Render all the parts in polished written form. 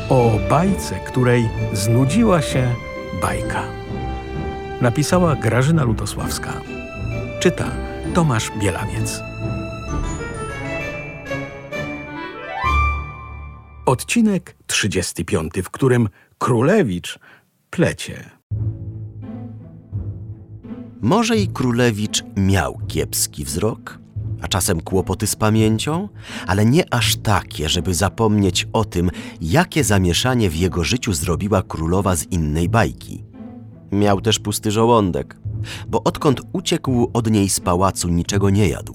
O bajce, której znudziła się bajka. Napisała Grażyna Lutosławska. Czyta Tomasz Bielawiec. Odcinek 35, w którym królewicz plecie. Może i królewicz miał kiepski wzrok, a czasem kłopoty z pamięcią, ale nie aż takie, żeby zapomnieć o tym, jakie zamieszanie w jego życiu zrobiła królowa z innej bajki. Miał też pusty żołądek, bo odkąd uciekł od niej z pałacu, niczego nie jadł.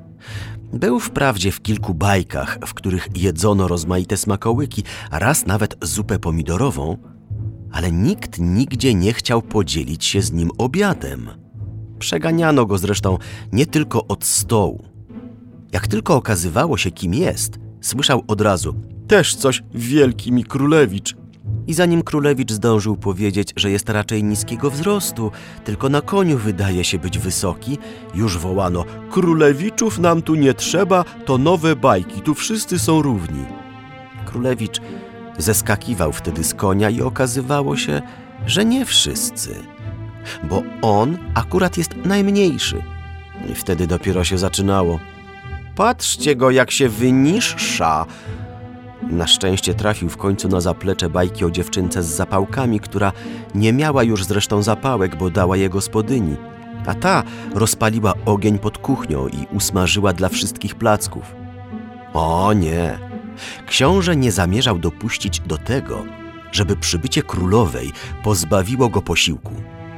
Był wprawdzie w kilku bajkach, w których jedzono rozmaite smakołyki, a raz nawet zupę pomidorową, ale nikt nigdzie nie chciał podzielić się z nim obiadem. Przeganiano go zresztą nie tylko od stołu. Jak tylko okazywało się, kim jest, słyszał od razu: też coś wielki mi królewicz. I zanim królewicz zdążył powiedzieć, że jest raczej niskiego wzrostu, tylko na koniu wydaje się być wysoki, już wołano: królewiczów nam tu nie trzeba, to nowe bajki, tu wszyscy są równi. Królewicz zeskakiwał wtedy z konia i okazywało się, że nie wszyscy, bo on akurat jest najmniejszy. I wtedy dopiero się zaczynało. Patrzcie go, jak się wyniższa. Na szczęście trafił w końcu na zaplecze bajki o dziewczynce z zapałkami, która nie miała już zresztą zapałek, bo dała je gospodyni, a ta rozpaliła ogień pod kuchnią i usmażyła dla wszystkich placków. O nie! Książę nie zamierzał dopuścić do tego, żeby przybycie królowej pozbawiło go posiłku.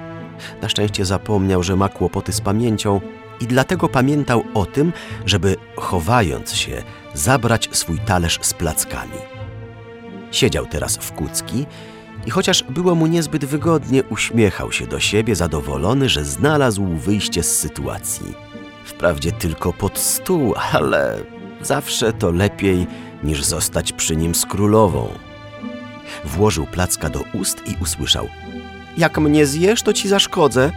Na szczęście zapomniał, że ma kłopoty z pamięcią i dlatego pamiętał o tym, żeby, chowając się, zabrać swój talerz z plackami. Siedział teraz w kucki i chociaż było mu niezbyt wygodnie, uśmiechał się do siebie, zadowolony, że znalazł wyjście z sytuacji. Wprawdzie tylko pod stół, ale zawsze to lepiej niż zostać przy nim z królową. Włożył placka do ust i usłyszał: jak mnie zjesz, to ci zaszkodzę.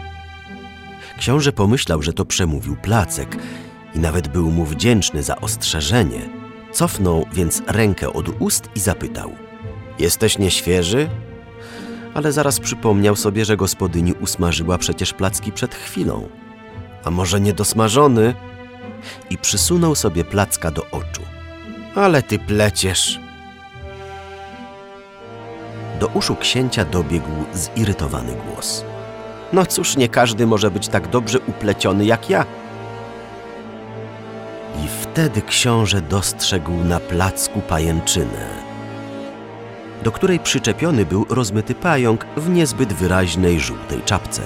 Książę pomyślał, że to przemówił placek i nawet był mu wdzięczny za ostrzeżenie. Cofnął więc rękę od ust i zapytał: jesteś nieświeży? Ale zaraz przypomniał sobie, że gospodyni usmażyła przecież placki przed chwilą. A może niedosmażony? I przysunął sobie placka do oczu. Ale ty pleciesz. Do uszu księcia dobiegł zirytowany głos. No cóż, nie każdy może być tak dobrze upleciony jak ja. I wtedy książę dostrzegł na placku pajęczynę, do której przyczepiony był rozmyty pająk w niezbyt wyraźnej żółtej czapce.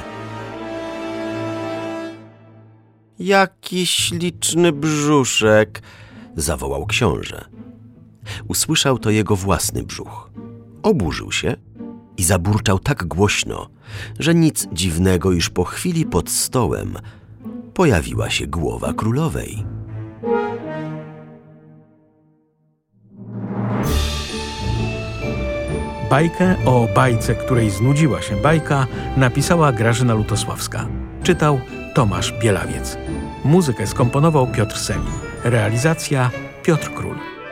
Jaki śliczny brzuszek! Zawołał książę. Usłyszał to jego własny brzuch. Oburzył się i zaburczał tak głośno, że nic dziwnego, iż po chwili pod stołem pojawiła się głowa królowej. Bajkę o bajce, której znudziła się bajka, napisała Grażyna Lutosławska. Czytał Tomasz Bielawiec. Muzykę skomponował Piotr Selin. Realizacja Piotr Król.